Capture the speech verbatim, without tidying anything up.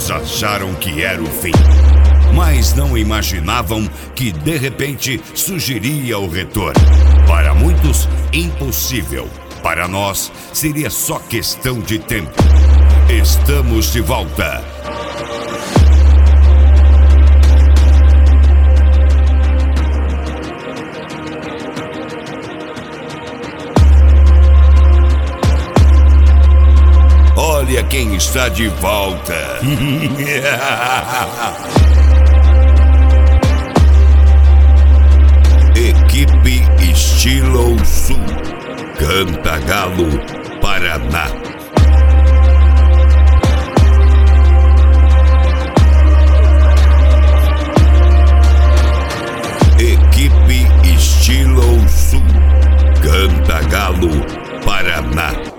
Muitos acharam que era o fim, mas não imaginavam que de repente surgiria o retorno. Para muitos, impossível. Para nós, seria só questão de tempo. Estamos de volta. Olha quem está de volta. Equipe Estilo Sul, Cantagalo, Paraná. Equipe Estilo Sul, Cantagalo, Paraná.